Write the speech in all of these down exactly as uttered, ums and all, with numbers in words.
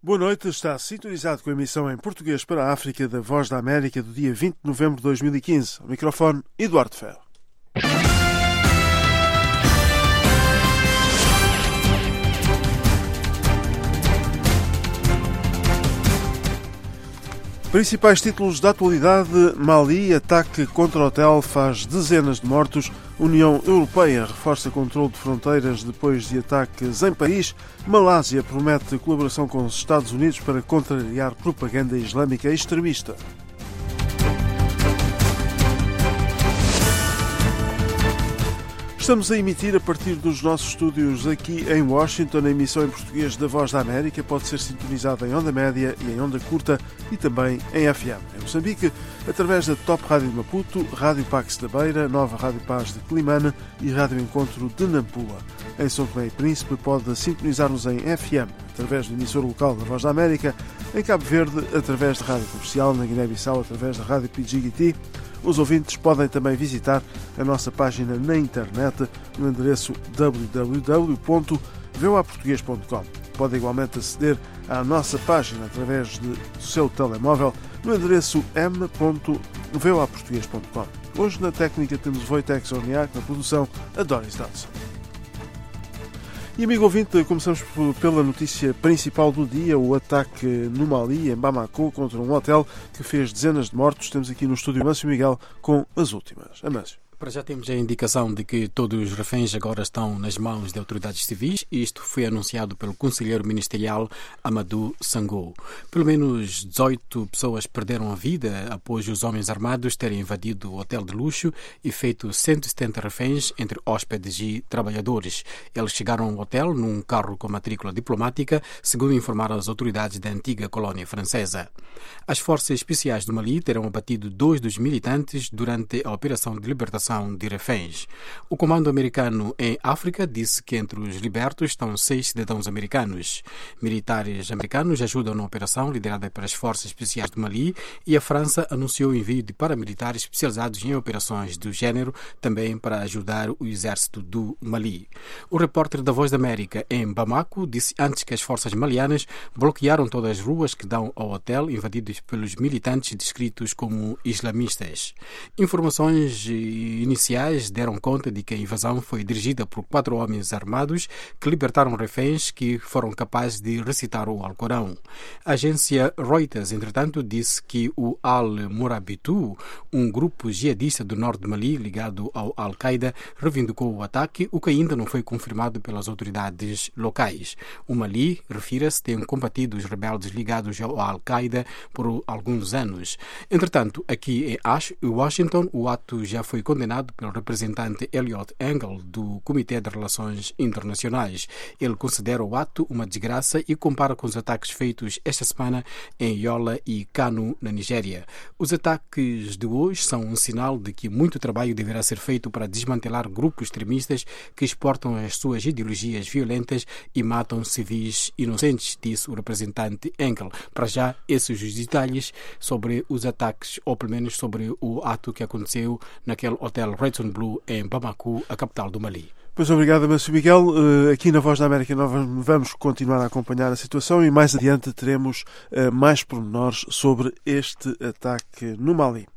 Boa noite, está sintonizado com a emissão em português para a África da Voz da América do dia vinte de novembro de dois mil e quinze. Ao microfone, Eduardo Ferro. Principais títulos da atualidade: Mali, ataque contra o hotel faz dezenas de mortos. União Europeia reforça controle de fronteiras depois de ataques em Paris. Malásia promete colaboração com os Estados Unidos para contrariar propaganda islâmica extremista. Estamos a emitir a partir dos nossos estúdios aqui em Washington. A emissão em português da Voz da América pode ser sintonizada em onda média e em onda curta e também em F M. Em Moçambique, através da Top Rádio de Maputo, Rádio Pax da Beira, Nova Rádio Paz de Climane e Rádio Encontro de Nampula. Em São Tomé e Príncipe pode sintonizar-nos em F M, através do emissor local da Voz da América, em Cabo Verde, através da Rádio Comercial, na Guiné-Bissau, através da Rádio P G T. Os ouvintes podem também visitar a nossa página na internet no endereço w w w ponto voa português ponto com. Pode igualmente aceder à nossa página através do seu telemóvel no endereço m ponto voa português ponto com. Hoje na técnica temos o Wojtek Zorniak, na produção a Doris Dodson. E amigo ouvinte, começamos pela notícia principal do dia, o ataque no Mali, em Bamako, contra um hotel que fez dezenas de mortos. Temos aqui no estúdio Amâncio Miguel com as últimas. Amâncio. Para já temos a indicação de que todos os reféns agora estão nas mãos de autoridades civis e isto foi anunciado pelo conselheiro ministerial Amadou Sango. Pelo menos dezoito pessoas perderam a vida após os homens armados terem invadido o hotel de luxo e feito cento e setenta reféns entre hóspedes e trabalhadores. Eles chegaram ao hotel num carro com matrícula diplomática, segundo informaram as autoridades da antiga colónia francesa. As forças especiais do Mali terão abatido dois dos militantes durante a operação de libertação de reféns. O comando americano em África disse que entre os libertos estão seis cidadãos americanos. Militares americanos ajudam na operação liderada pelas forças especiais do Mali e a França anunciou o envio de paramilitares especializados em operações do género, também para ajudar o exército do Mali. O repórter da Voz da América em Bamako disse antes que as forças malianas bloquearam todas as ruas que dão ao hotel invadidos pelos militantes descritos como islamistas. Informações iniciais deram conta de que a invasão foi dirigida por quatro homens armados que libertaram reféns que foram capazes de recitar o Alcorão. A agência Reuters, entretanto, disse que o Al-Murabitu, um grupo jihadista do norte de Mali ligado ao Al-Qaeda, reivindicou o ataque, o que ainda não foi confirmado pelas autoridades locais. O Mali, refira-se, tem combatido os rebeldes ligados ao Al-Qaeda por alguns anos. Entretanto, aqui em Washington, o ato já foi condenado pelo representante Eliot Engel do Comitê de Relações Internacionais. Ele considera o ato uma desgraça e compara com os ataques feitos esta semana em Yola e Kano, na Nigéria. Os ataques de hoje são um sinal de que muito trabalho deverá ser feito para desmantelar grupos extremistas que exportam as suas ideologias violentas e matam civis inocentes, disse o representante Engel. Para já, esses os detalhes sobre os ataques, ou pelo menos sobre o ato que aconteceu naquele hotel Radisson Blu em Bamako, a capital do Mali. Pois obrigado, Amâncio Miguel. Aqui na Voz da América nós vamos continuar a acompanhar a situação e mais adiante teremos mais pormenores sobre este ataque no Mali.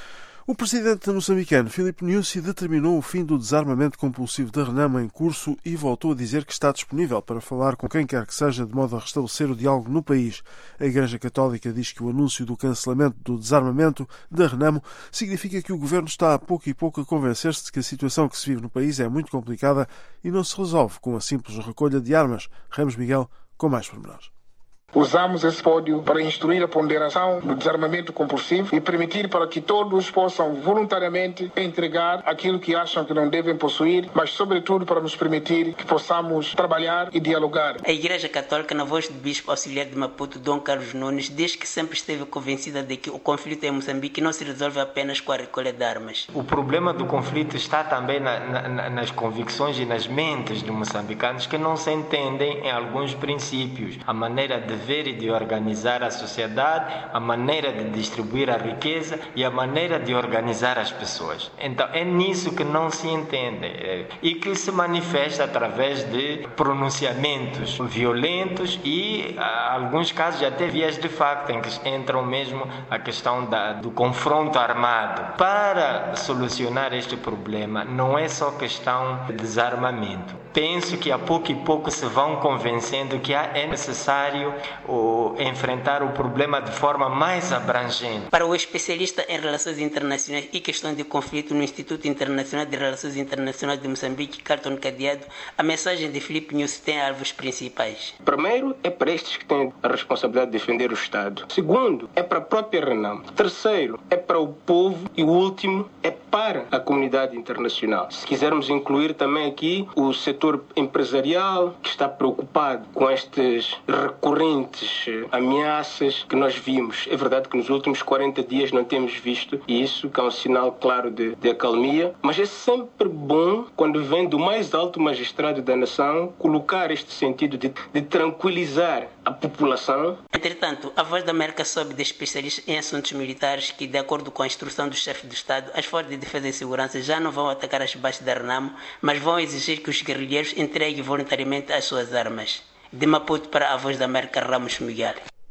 O presidente moçambicano Filipe Nyusi determinou o fim do desarmamento compulsivo da Renamo em curso e voltou a dizer que está disponível para falar com quem quer que seja de modo a restabelecer o diálogo no país. A Igreja Católica diz que o anúncio do cancelamento do desarmamento da Renamo significa que o governo está a pouco e pouco a convencer-se de que a situação que se vive no país é muito complicada e não se resolve com a simples recolha de armas. Ramos Miguel com mais pormenores. Usamos esse pódio para instruir a ponderação do desarmamento compulsivo e permitir para que todos possam voluntariamente entregar aquilo que acham que não devem possuir, mas sobretudo para nos permitir que possamos trabalhar e dialogar. A Igreja Católica, na voz do Bispo Auxiliar de Maputo, Dom Carlos Nunes, diz que sempre esteve convencida de que o conflito em Moçambique não se resolve apenas com a recolha de armas. O problema do conflito está também na, na, nas convicções e nas mentes dos moçambicanos que não se entendem em alguns princípios. A maneira de ver de organizar a sociedade, a maneira de distribuir a riqueza e a maneira de organizar as pessoas. Então é nisso que não se entende e que se manifesta através de pronunciamentos violentos e, em alguns casos, até vias de facto em que entram mesmo a questão da, do confronto armado. Para solucionar este problema não é só questão de desarmamento. Penso que a pouco e pouco se vão convencendo que é necessário o, enfrentar o problema de forma mais abrangente. Para o especialista em relações internacionais e questão de conflito no Instituto Internacional de Relações Internacionais de Moçambique, Carton Cadeado, a mensagem de Filipe News tem alvos principais. Primeiro, é para estes que têm a responsabilidade de defender o Estado. Segundo, é para a própria Renam. Terceiro, é para o povo. E o último, é para a comunidade internacional. Se quisermos incluir também aqui o setor empresarial, que está preocupado com estas recorrentes ameaças que nós vimos. É verdade que nos últimos quarenta dias não temos visto isso, que é um sinal claro de, de acalmia, mas é sempre bom, quando vem do mais alto magistrado da nação, colocar este sentido de, de tranquilizar a população. Entretanto, a Voz da América soube de especialistas em assuntos militares que, de acordo com a instrução do chefe do Estado, as forças de defesa e segurança já não vão atacar as bases da Renamo, mas vão exigir que os guerrilheiros entreguem voluntariamente as suas armas. De Maputo para a Voz da América, Ramos Miguel.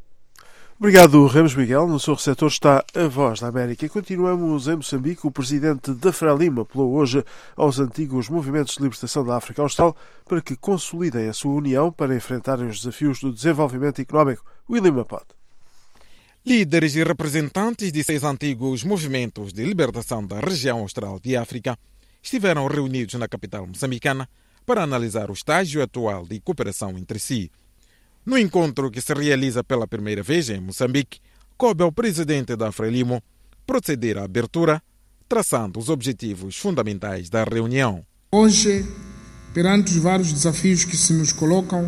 Obrigado, Ramos Miguel. No seu receptor está a Voz da América. Continuamos em Moçambique. O presidente da Frelimo apelou hoje aos antigos movimentos de libertação da África Austral para que consolidem a sua união para enfrentarem os desafios do desenvolvimento económico. William Mapote. Líderes e representantes de seis antigos movimentos de libertação da região austral de África estiveram reunidos na capital moçambicana para analisar o estágio atual de cooperação entre si. No encontro que se realiza pela primeira vez em Moçambique, coube ao presidente da Frelimo proceder à abertura, traçando os objetivos fundamentais da reunião. Hoje, perante os vários desafios que se nos colocam,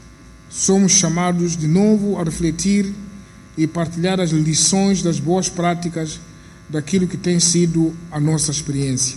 somos chamados de novo a refletir e partilhar as lições das boas práticas daquilo que tem sido a nossa experiência.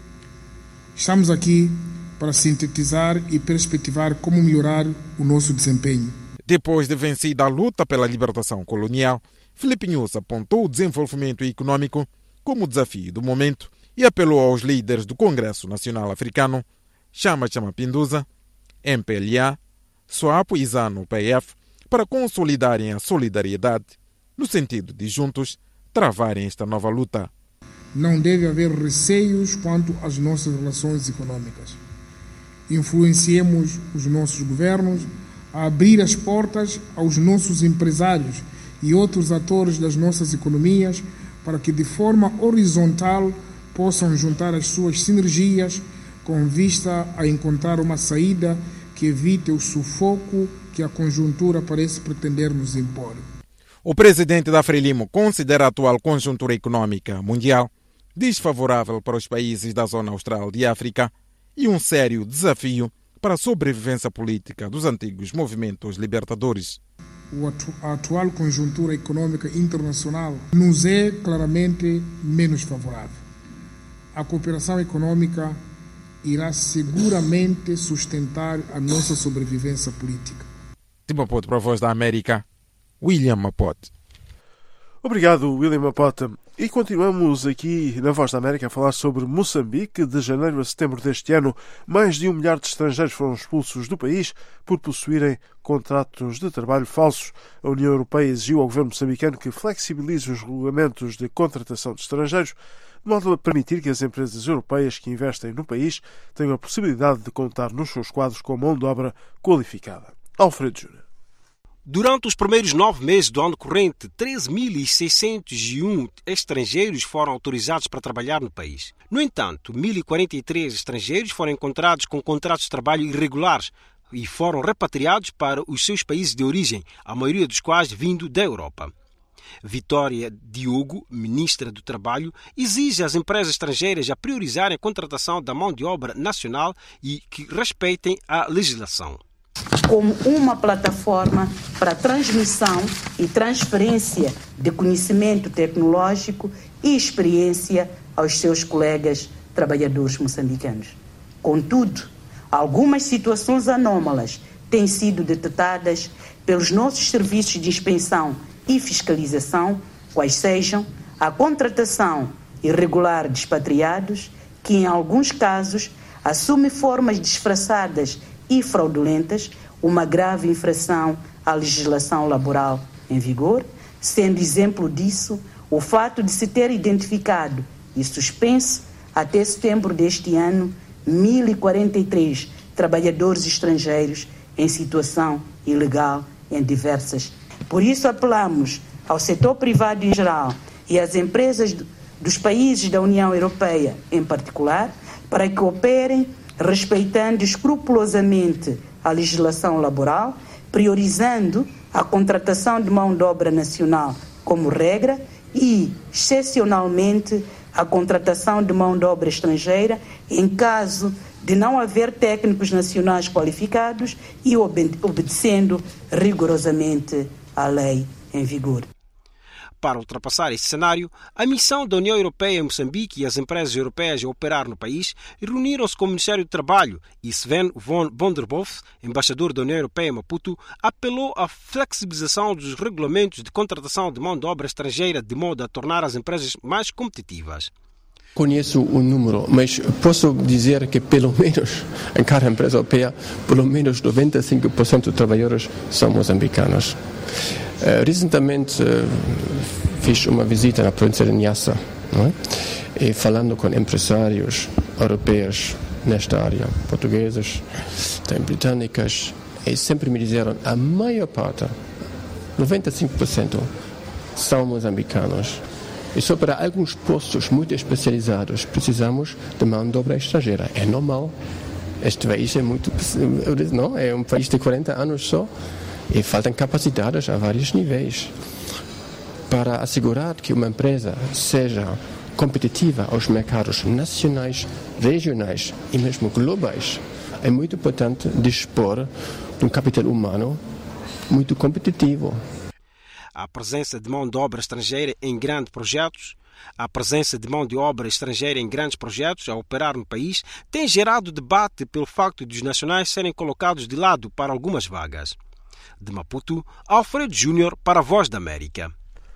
Estamos aqui para sintetizar e perspectivar como melhorar o nosso desempenho. Depois de vencida a luta pela libertação colonial, Filipe News apontou o desenvolvimento econômico como desafio do momento e apelou aos líderes do Congresso Nacional Africano, Chama Chama Pinduza, M P L A, SWAPO e ZANU P F, para consolidarem a solidariedade, no sentido de juntos travarem esta nova luta. Não deve haver receios quanto às nossas relações econômicas. Influenciemos os nossos governos a abrir as portas aos nossos empresários e outros atores das nossas economias para que de forma horizontal possam juntar as suas sinergias com vista a encontrar uma saída que evite o sufoco que a conjuntura parece pretender nos impor. O presidente da Frelimo considera a atual conjuntura econômica mundial desfavorável para os países da zona austral de África e um sério desafio para a sobrevivência política dos antigos movimentos libertadores. A atual conjuntura econômica internacional nos é claramente menos favorável. A cooperação econômica irá seguramente sustentar a nossa sobrevivência política. De Maputo para a Voz da América, William Mapote. Obrigado, William Mapote. E continuamos aqui na Voz da América a falar sobre Moçambique. De janeiro a setembro deste ano, mais de um milhar de estrangeiros foram expulsos do país por possuírem contratos de trabalho falsos. A União Europeia exigiu ao governo moçambicano que flexibilize os regulamentos de contratação de estrangeiros, de modo a permitir que as empresas europeias que investem no país tenham a possibilidade de contar nos seus quadros com mão de obra qualificada. Alfredo Júnior. Durante os primeiros nove meses do ano corrente, treze mil seiscentos e um estrangeiros foram autorizados para trabalhar no país. No entanto, mil e quarenta e três estrangeiros foram encontrados com contratos de trabalho irregulares e foram repatriados para os seus países de origem, a maioria dos quais vindo da Europa. Vitória Diogo, ministra do Trabalho, exige às empresas estrangeiras a priorizarem a contratação da mão de obra nacional e que respeitem a legislação. Como uma plataforma para transmissão e transferência de conhecimento tecnológico e experiência aos seus colegas trabalhadores moçambicanos. Contudo, algumas situações anómalas têm sido detectadas pelos nossos serviços de inspeção e fiscalização, quais sejam a contratação irregular de expatriados, que em alguns casos assume formas disfarçadas e fraudulentas, uma grave infração à legislação laboral em vigor, sendo exemplo disso o fato de se ter identificado e suspenso até setembro deste ano mil e quarenta e três trabalhadores estrangeiros em situação ilegal em diversas. Por isso apelamos ao setor privado em geral e às empresas dos países da União Europeia em particular para que operem respeitando escrupulosamente a legislação laboral, priorizando a contratação de mão de obra nacional como regra e, excepcionalmente, a contratação de mão de obra estrangeira em caso de não haver técnicos nacionais qualificados e obedecendo rigorosamente à lei em vigor. Para ultrapassar esse cenário, a missão da União Europeia em Moçambique e as empresas europeias a operar no país reuniram-se com o Ministério do Trabalho e Sven von Bonderboth, embaixador da União Europeia em Maputo, apelou à flexibilização dos regulamentos de contratação de mão de obra estrangeira de modo a tornar as empresas mais competitivas. Conheço o número, mas posso dizer que pelo menos em cada empresa europeia, pelo menos noventa e cinco por cento dos trabalhadores são moçambicanos. Uh, recentemente uh, fiz uma visita na província de Niassa, não é? E falando com empresários europeus nesta área, portugueses, também britânicas, e sempre me disseram a maior parte, noventa e cinco por cento, são moçambicanos. E só para alguns postos muito especializados precisamos de mão de obra estrangeira. É normal. Este país é muito, não, é um país de quarenta anos só. E faltam capacidades a vários níveis. Para assegurar que uma empresa seja competitiva aos mercados nacionais, regionais e mesmo globais, é muito importante dispor de um capital humano muito competitivo. A presença de mão de obra estrangeira em grandes projetos, a presença de mão de obra estrangeira em grandes projetos a operar no país tem gerado debate pelo facto de os nacionais serem colocados de lado para algumas vagas. De Maputo, Alfredo Júnior para a Voz da América.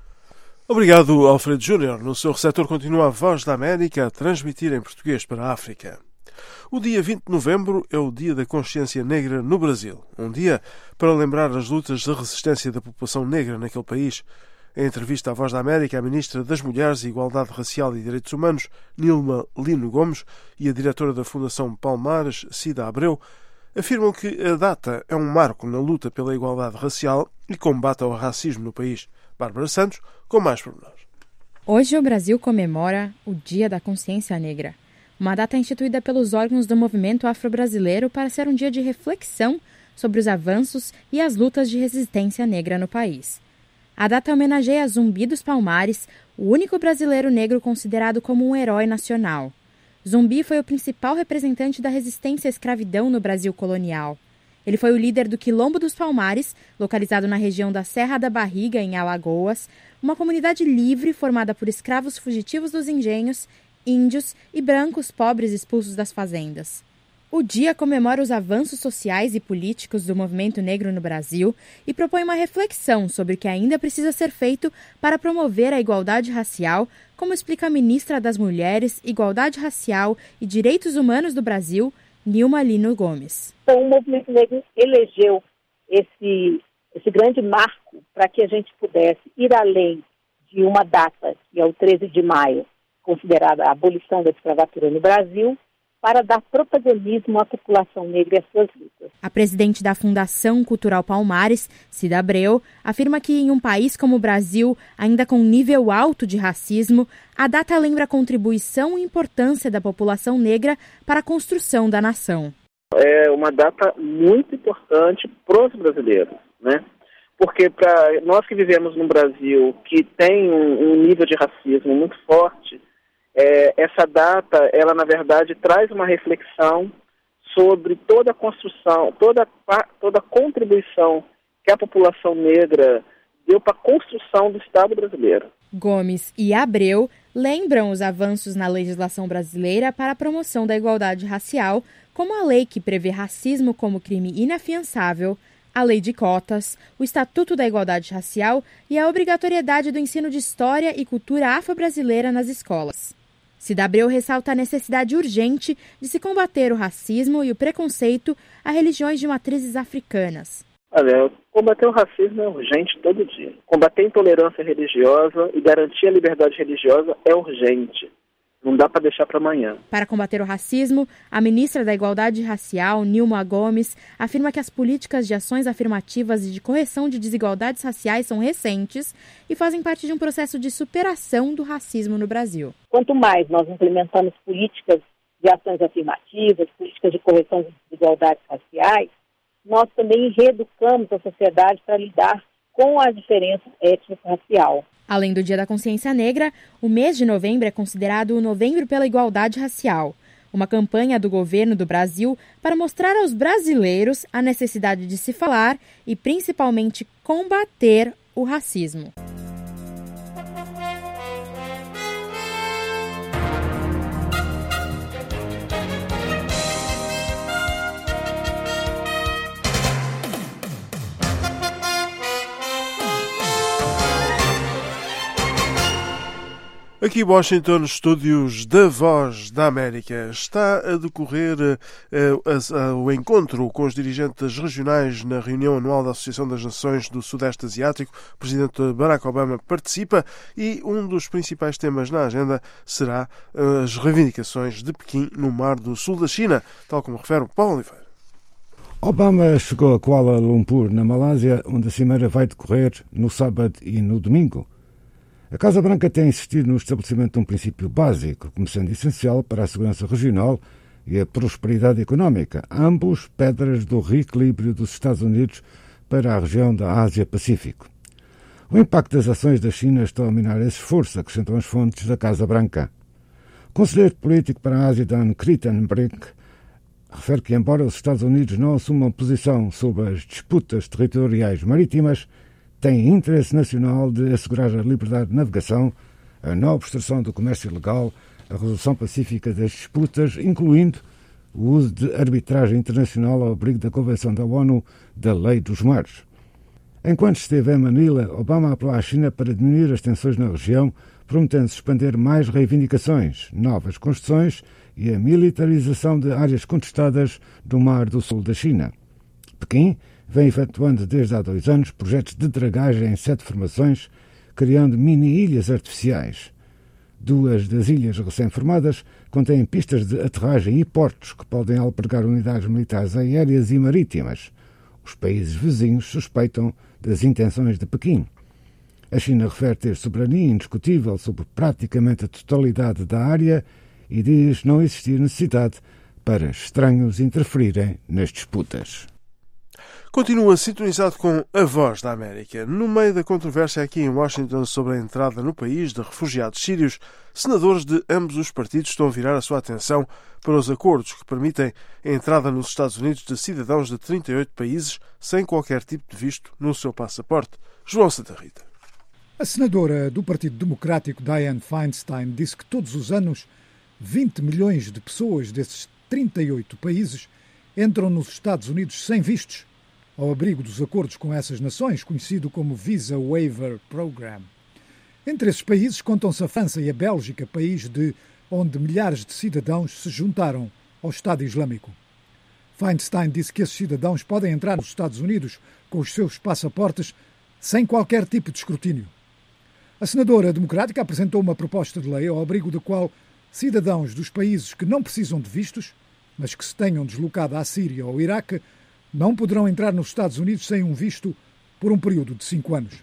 Obrigado, Alfredo Júnior. No seu receptor continua a Voz da América a transmitir em português para a África. O dia vinte de novembro é o Dia da Consciência Negra no Brasil. Um dia para lembrar as lutas de resistência da população negra naquele país. Em entrevista à Voz da América, a Ministra das Mulheres, Igualdade Racial e Direitos Humanos, Nilma Lino Gomes, e a diretora da Fundação Palmares, Cida Abreu, afirmam que a data é um marco na luta pela igualdade racial e combate ao racismo no país. Bárbara Santos, com mais pormenores. Hoje o Brasil comemora o Dia da Consciência Negra, uma data instituída pelos órgãos do movimento afro-brasileiro para ser um dia de reflexão sobre os avanços e as lutas de resistência negra no país. A data homenageia Zumbi dos Palmares, o único brasileiro negro considerado como um herói nacional. Zumbi foi o principal representante da resistência à escravidão no Brasil colonial. Ele foi o líder do Quilombo dos Palmares, localizado na região da Serra da Barriga, em Alagoas, uma comunidade livre formada por escravos fugitivos dos engenhos, índios e brancos pobres expulsos das fazendas. O dia comemora os avanços sociais e políticos do movimento negro no Brasil e propõe uma reflexão sobre o que ainda precisa ser feito para promover a igualdade racial, como explica a ministra das Mulheres, Igualdade Racial e Direitos Humanos do Brasil, Nilma Lino Gomes. Então, o movimento negro elegeu esse, esse grande marco para que a gente pudesse ir além de uma data, que é o treze de maio, considerada a abolição da escravatura no Brasil, para dar protagonismo à população negra e às suas lutas. A presidente da Fundação Cultural Palmares, Cida Abreu, afirma que em um país como o Brasil, ainda com um nível alto de racismo, a data lembra a contribuição e importância da população negra para a construção da nação. É uma data muito importante para os brasileiros, né? Porque para nós que vivemos num Brasil que tem um, um nível de racismo muito forte, É, essa data, ela na verdade traz uma reflexão sobre toda a construção, toda, toda a contribuição que a população negra deu para a construção do Estado brasileiro. Gomes e Abreu lembram os avanços na legislação brasileira para a promoção da igualdade racial, como a lei que prevê racismo como crime inafiançável, a lei de cotas, o Estatuto da Igualdade Racial e a obrigatoriedade do ensino de história e cultura afro-brasileira nas escolas. Cida Abreu ressalta a necessidade urgente de se combater o racismo e o preconceito a religiões de matrizes africanas. Olha, combater o racismo é urgente todo dia. Combater a intolerância religiosa e garantir a liberdade religiosa é urgente. Não dá para deixar para amanhã. Para combater o racismo, a ministra da Igualdade Racial, Nilma Gomes, afirma que as políticas de ações afirmativas e de correção de desigualdades raciais são recentes e fazem parte de um processo de superação do racismo no Brasil. Quanto mais nós implementamos políticas de ações afirmativas, políticas de correção de desigualdades raciais, nós também reeducamos a sociedade para lidar com a diferença étnico-racial. Além do Dia da Consciência Negra, o mês de novembro é considerado o Novembro pela Igualdade Racial, uma campanha do governo do Brasil para mostrar aos brasileiros a necessidade de se falar e, principalmente, combater o racismo. Aqui em Washington, estúdios da Voz da América, está a decorrer uh, uh, uh, o encontro com os dirigentes regionais na reunião anual da Associação das Nações do Sudeste Asiático. O presidente Barack Obama participa e um dos principais temas na agenda será uh, as reivindicações de Pequim no Mar do Sul da China, tal como refere o Paulo Oliveira. Obama chegou a Kuala Lumpur, na Malásia, onde a cimeira vai decorrer no sábado e no domingo. A Casa Branca tem insistido no estabelecimento de um princípio básico, como sendo essencial para a segurança regional e a prosperidade económica, ambos pedras do reequilíbrio dos Estados Unidos para a região da Ásia-Pacífico. O impacto das ações da China está a minar esse esforço, acrescentam as fontes da Casa Branca. O conselheiro político para a Ásia, Dan Crittenbrink, refere que, embora os Estados Unidos não assumam posição sobre as disputas territoriais marítimas, tem interesse nacional de assegurar a liberdade de navegação, a não obstrução do comércio ilegal, a resolução pacífica das disputas, incluindo o uso de arbitragem internacional ao abrigo da Convenção da ONU da Lei dos Mares. Enquanto esteve em Manila, Obama apelou à China para diminuir as tensões na região, prometendo suspender mais reivindicações, novas construções e a militarização de áreas contestadas do Mar do Sul da China. Pequim vem efetuando desde há dois anos projetos de dragagem em sete formações, criando mini-ilhas artificiais. Duas das ilhas recém-formadas contêm pistas de aterragem e portos que podem albergar unidades militares aéreas e marítimas. Os países vizinhos suspeitam das intenções de Pequim. A China refere ter soberania indiscutível sobre praticamente a totalidade da área e diz não existir necessidade para estranhos interferirem nas disputas. Continua sintonizado com a Voz da América. No meio da controvérsia aqui em Washington sobre a entrada no país de refugiados sírios, senadores de ambos os partidos estão a virar a sua atenção para os acordos que permitem a entrada nos Estados Unidos de cidadãos de trinta e oito países sem qualquer tipo de visto no seu passaporte. João Santa Rita. A senadora do Partido Democrático, Dianne Feinstein, disse que todos os anos vinte milhões de pessoas desses trinta e oito países entram nos Estados Unidos sem vistos, ao abrigo dos acordos com essas nações, conhecido como Visa Waiver Program. Entre esses países contam-se a França e a Bélgica, país de onde milhares de cidadãos se juntaram ao Estado Islâmico. Feinstein disse que esses cidadãos podem entrar nos Estados Unidos com os seus passaportes sem qualquer tipo de escrutínio. A senadora democrática apresentou uma proposta de lei ao abrigo da qual cidadãos dos países que não precisam de vistos, mas que se tenham deslocado à Síria ou ao Iraque, não poderão entrar nos Estados Unidos sem um visto por um período de cinco anos.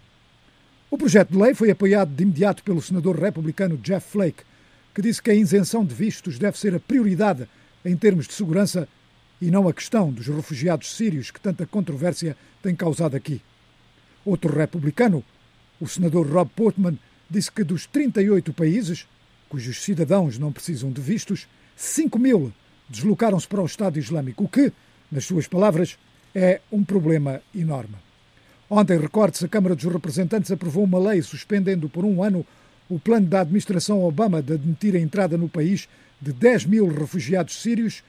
O projeto de lei foi apoiado de imediato pelo senador republicano Jeff Flake, que disse que a isenção de vistos deve ser a prioridade em termos de segurança e não a questão dos refugiados sírios que tanta controvérsia tem causado aqui. Outro republicano, o senador Rob Portman, disse que dos trinta e oito países, cujos cidadãos não precisam de vistos, cinco mil deslocaram-se para o Estado Islâmico, o que, nas suas palavras, é um problema enorme. Ontem, recorde-se, a Câmara dos Representantes aprovou uma lei suspendendo por um ano o plano da administração Obama de admitir a entrada no país de dez mil refugiados sírios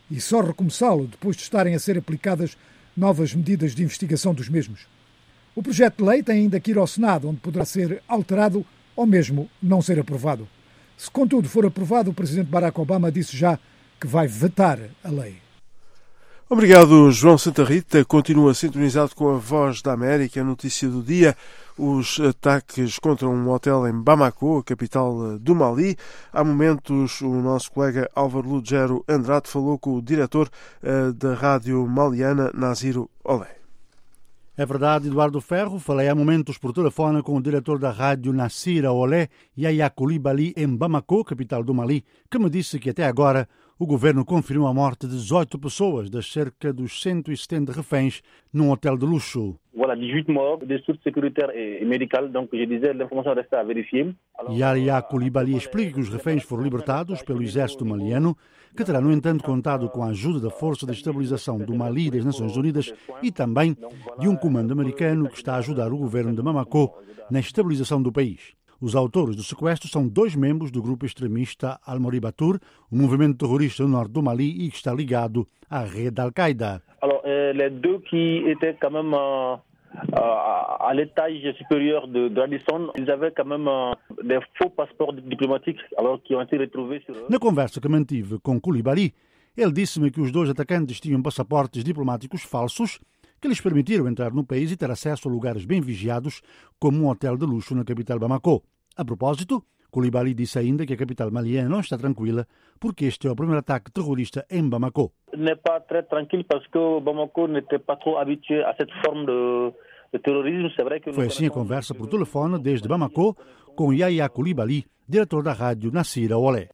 e só recomeçá-lo depois de estarem a ser aplicadas novas medidas de investigação dos mesmos. O projeto de lei tem ainda que ir ao Senado, onde poderá ser alterado ou mesmo não ser aprovado. Se, contudo, for aprovado, o presidente Barack Obama disse já que vai vetar a lei. Obrigado, João Santa Rita. Continua sintonizado com a Voz da América. A notícia do dia: os ataques contra um hotel em Bamako, a capital do Mali. Há momentos, o nosso colega Álvaro Lugero Andrade falou com o diretor uh, da rádio maliana, Naziru Olé. É verdade, Eduardo Ferro. Falei há momentos por telefone com o diretor da rádio Nassira Olé, Yaya Coulibaly, em Bamako, capital do Mali, que me disse que até agora o governo confirmou a morte de dezoito pessoas das cerca dos cento e setenta reféns num hotel de luxo. Voilà, dezoito morts, des sources sécuritaires et médicales, donc je disais, l'information reste à vérifier. Yaya Coulibaly explica que os reféns foram libertados pelo exército maliano, que terá, no entanto, contado com a ajuda da Força de Estabilização do Mali e das Nações Unidas e também de um comando americano que está a ajudar o governo de Bamako na estabilização do país. Os autores do sequestro são dois membros do grupo extremista Al-Moribatur, um movimento terrorista no norte do Mali e que está ligado à rede Al-Qaeda. Alors, euh, les deux qui étaient quand même euh, à l'étage supérieur de, de Radisson, ils avaient quand même euh, des faux passeports diplomatiques, alors qui ont été retrouvés sur eux. Na conversa que mantive com Coulibaly, ele disse-me que os dois atacantes tinham passaportes diplomáticos falsos que lhes permitiram entrar no país e ter acesso a lugares bem vigiados, como um hotel de luxo na capital Bamako. A propósito, Coulibaly disse ainda que a capital maliana não está tranquila porque este é o primeiro ataque terrorista em Bamako. N'est pas très tranquille parce que Bamako n'était pas trop habitué à cette forme de, de terrorisme. C'est vrai que Foi assim a conversa por telefone desde Bamako com Yaya Coulibaly, diretor da rádio Nassira Olé.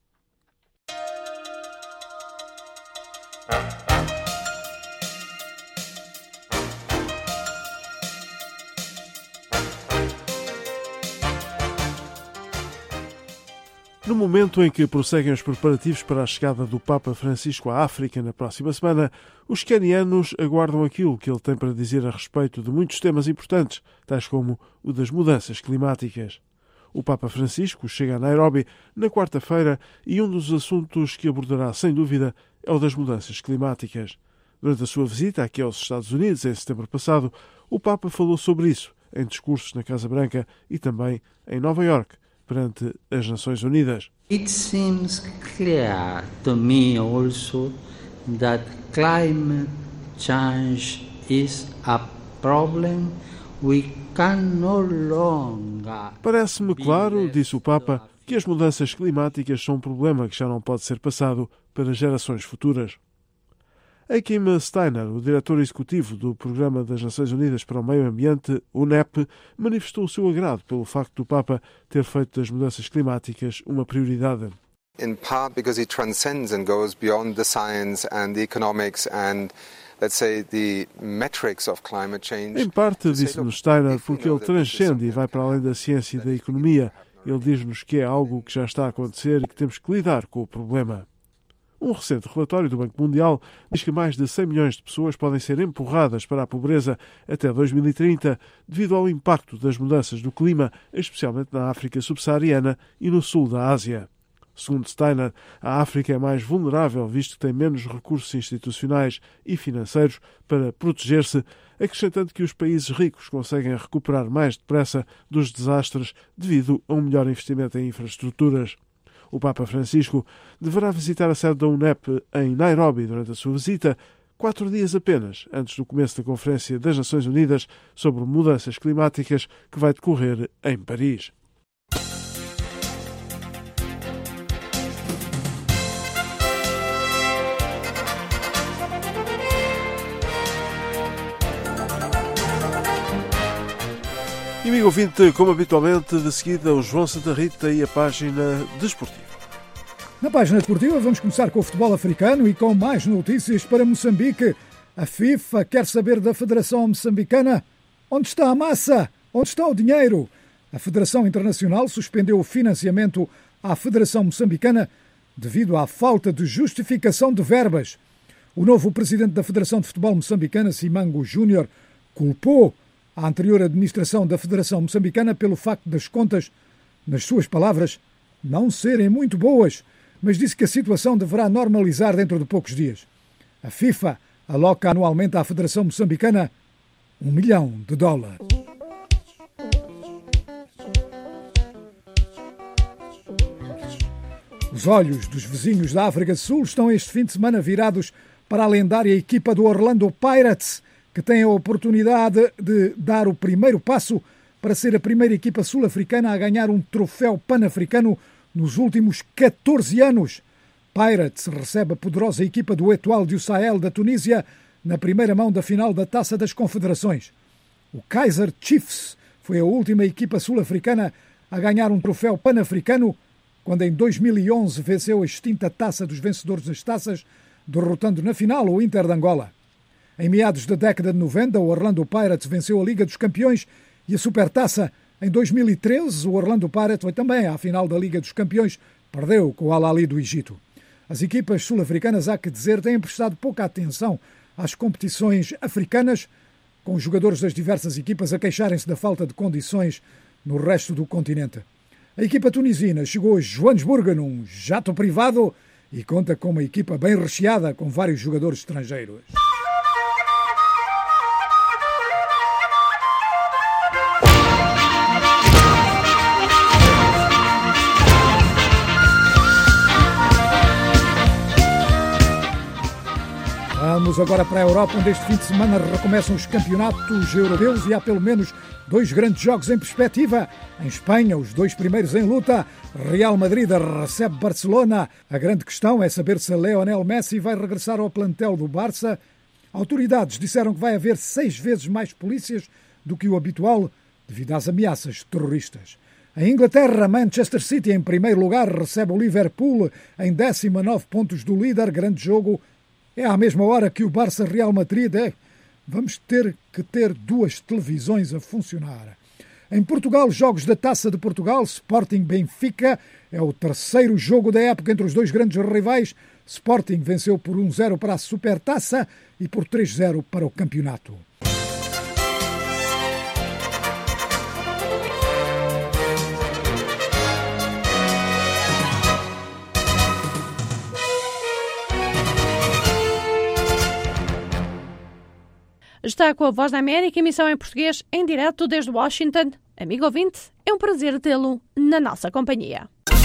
No momento em que prosseguem os preparativos para a chegada do Papa Francisco à África na próxima semana, os quenianos aguardam aquilo que ele tem para dizer a respeito de muitos temas importantes, tais como o das mudanças climáticas. O Papa Francisco chega a Nairobi na quarta-feira e um dos assuntos que abordará, sem dúvida, é o das mudanças climáticas. Durante a sua visita aqui aos Estados Unidos, em setembro passado, o Papa falou sobre isso em discursos na Casa Branca e também em Nova Iorque, perante as Nações Unidas. It seems clear to me also that climate change is a problem we can no longer. Parece-me claro, disse o Papa, que as mudanças climáticas são um problema que já não pode ser passado para gerações futuras. Achim Steiner, o diretor executivo do Programa das Nações Unidas para o Meio Ambiente, o N E P, manifestou o seu agrado pelo facto do Papa ter feito das mudanças climáticas uma prioridade. In part because he transcends and goes beyond the science and the economics and, let's say, the metrics of climate change. Em parte, disse-nos Steiner, porque ele transcende e vai para além da ciência e da economia. Ele diz-nos que é algo que já está a acontecer e que temos que lidar com o problema. Um recente relatório do Banco Mundial diz que mais de cem milhões de pessoas podem ser empurradas para a pobreza até dois mil e trinta devido ao impacto das mudanças do clima, especialmente na África subsaariana e no sul da Ásia. Segundo Steiner, a África é mais vulnerável visto que tem menos recursos institucionais e financeiros para proteger-se, acrescentando que os países ricos conseguem recuperar mais depressa dos desastres devido a um melhor investimento em infraestruturas. O Papa Francisco deverá visitar a sede da U N E P em Nairobi durante a sua visita, quatro dias apenas antes do começo da Conferência das Nações Unidas sobre Mudanças Climáticas, que vai decorrer em Paris. E, amigo ouvinte, como habitualmente, de seguida o João Santa Rita e a página desportiva. Na página desportiva vamos começar com o futebol africano e com mais notícias para Moçambique. A FIFA quer saber da Federação Moçambicana onde está a massa, onde está o dinheiro. A Federação Internacional suspendeu o financiamento à Federação Moçambicana devido à falta de justificação de verbas. O novo presidente da Federação de Futebol Moçambicana, Simango Júnior, culpou a anterior administração da Federação Moçambicana pelo facto das contas, nas suas palavras, não serem muito boas, mas disse que a situação deverá normalizar dentro de poucos dias. A FIFA aloca anualmente à Federação Moçambicana um milhão de dólares. Os olhos dos vizinhos da África do Sul estão este fim de semana virados para a lendária equipa do Orlando Pirates, que tem a oportunidade de dar o primeiro passo para ser a primeira equipa sul-africana a ganhar um troféu pan-africano nos últimos catorze anos. Pirates recebe a poderosa equipa do Etoile du Sahel da Tunísia na primeira mão da final da Taça das Confederações. O Kaizer Chiefs foi a última equipa sul-africana a ganhar um troféu pan-africano quando em dois mil e onze venceu a extinta Taça dos Vencedores das Taças, derrotando na final o Inter de Angola. Em meados da década de noventa, o Orlando Pirates venceu a Liga dos Campeões e a Supertaça. Em dois mil e treze, o Orlando Pirates foi também à final da Liga dos Campeões, perdeu com o Al-Ahly do Egito. As equipas sul-africanas, há que dizer, têm prestado pouca atenção às competições africanas, com os jogadores das diversas equipas a queixarem-se da falta de condições no resto do continente. A equipa tunisina chegou a Joanesburgo num jato privado e conta com uma equipa bem recheada com vários jogadores estrangeiros. Vamos agora para a Europa, onde este fim de semana recomeçam os campeonatos europeus e há pelo menos dois grandes jogos em perspectiva. Em Espanha, os dois primeiros em luta. Real Madrid recebe Barcelona. A grande questão é saber se Lionel Messi vai regressar ao plantel do Barça. Autoridades disseram que vai haver seis vezes mais polícias do que o habitual devido às ameaças terroristas. Em Inglaterra, Manchester City, em primeiro lugar, recebe o Liverpool em décimo a nove pontos do líder. Grande jogo. É à mesma hora que o Barça-Real Madrid. É. Vamos ter que ter duas televisões a funcionar. Em Portugal, jogos da Taça de Portugal, Sporting-Benfica. É o terceiro jogo da época entre os dois grandes rivais. Sporting venceu por um zero para a Supertaça e por três zero para o campeonato. Está com a Voz da América, emissão em português, em direto desde Washington. Amigo ouvinte, é um prazer tê-lo na nossa companhia.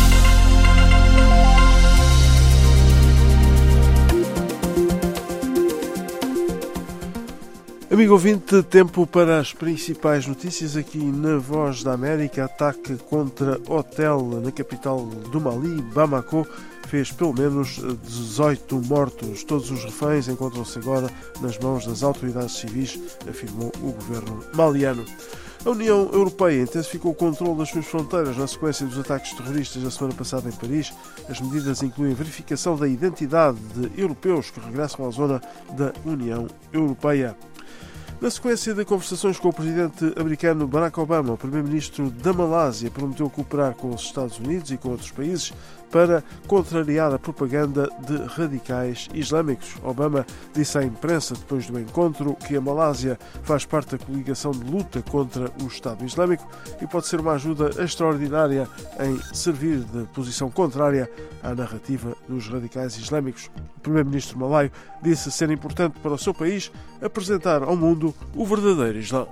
Amigo ouvinte, tempo para as principais notícias aqui na Voz da América. Ataque contra hotel na capital do Mali, Bamako, fez pelo menos dezoito mortos. Todos os reféns encontram-se agora nas mãos das autoridades civis, afirmou o governo maliano. A União Europeia intensificou o controle das suas fronteiras na sequência dos ataques terroristas da semana passada em Paris. As medidas incluem a verificação da identidade de europeus que regressam à zona da União Europeia. Na sequência de conversações com o presidente americano Barack Obama, o primeiro-ministro da Malásia prometeu cooperar com os Estados Unidos e com outros países para contrariar a propaganda de radicais islâmicos. Obama disse à imprensa, depois do encontro, que a Malásia faz parte da coligação de luta contra o Estado Islâmico e pode ser uma ajuda extraordinária em servir de posição contrária à narrativa dos radicais islâmicos. O primeiro-ministro malaio disse ser importante para o seu país apresentar ao mundo o verdadeiro Islã.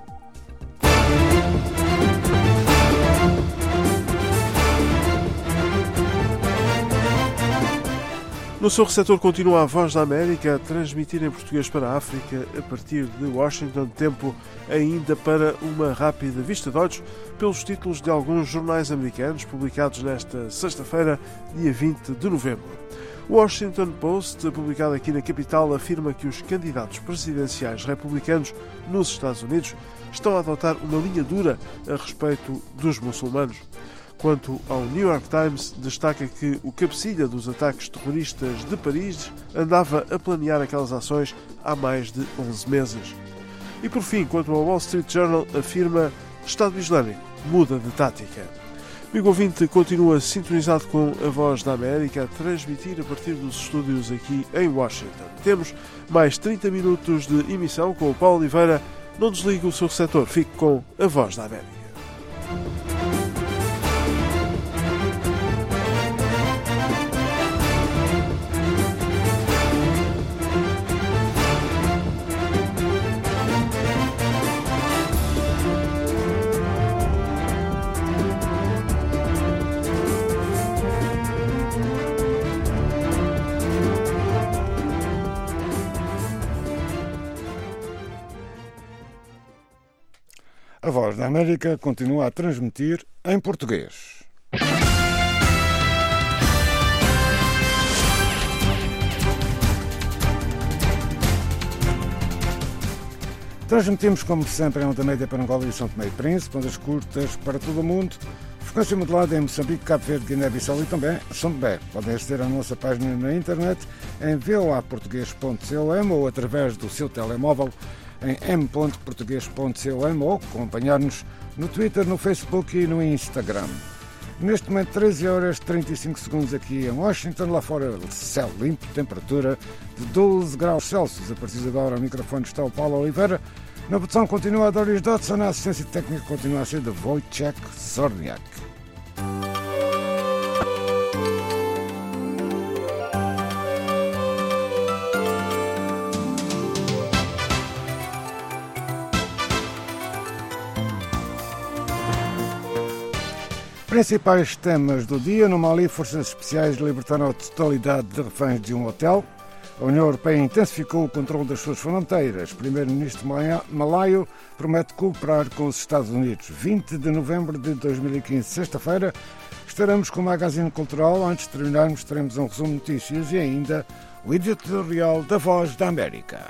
No seu receptor continua a Voz da América a transmitir em português para a África a partir de Washington. Tempo ainda para uma rápida vista de olhos pelos títulos de alguns jornais americanos publicados nesta sexta-feira, dia vinte de novembro. O Washington Post, publicado aqui na capital, afirma que os candidatos presidenciais republicanos nos Estados Unidos estão a adotar uma linha dura a respeito dos muçulmanos. Quanto ao New York Times, destaca que o cabecilha dos ataques terroristas de Paris andava a planear aquelas ações há mais de onze meses. E por fim, quanto ao Wall Street Journal, afirma Estado Islâmico muda de tática. Amigo ouvinte, continua sintonizado com a Voz da América a transmitir a partir dos estúdios aqui em Washington. Temos mais trinta minutos de emissão com o Paulo Oliveira. Não desligue o seu receptor, fique com a Voz da América. Voz da América continua a transmitir em português. Transmitimos, como sempre, em onda média para Angola e São Tomé e Príncipe, ondas curtas para todo o mundo, frequência modulada em Moçambique, Cabo Verde, Guiné-Bissau e também São Tomé. Podem aceder à nossa página na internet em v o a português ponto com ou através do seu telemóvel em m ponto português ponto com ou acompanhar-nos no Twitter, no Facebook e no Instagram. Neste momento, treze horas e trinta e cinco segundos aqui em Washington, lá fora céu limpo, temperatura de doze graus Celsius. A partir de agora, ao microfone está o Paulo Oliveira. Na produção continua a Doris Dodson, a assistência técnica continua a ser de Wojciech Zorniak. Principais temas do dia. No Mali, forças especiais libertaram a totalidade de reféns de um hotel. A União Europeia intensificou o controle das suas fronteiras. O primeiro-ministro malaio promete cooperar com os Estados Unidos. vinte de novembro de dois mil e quinze, sexta-feira, estaremos com o Magazine Cultural. Antes de terminarmos, teremos um resumo de notícias e ainda o editorial da Voz da América.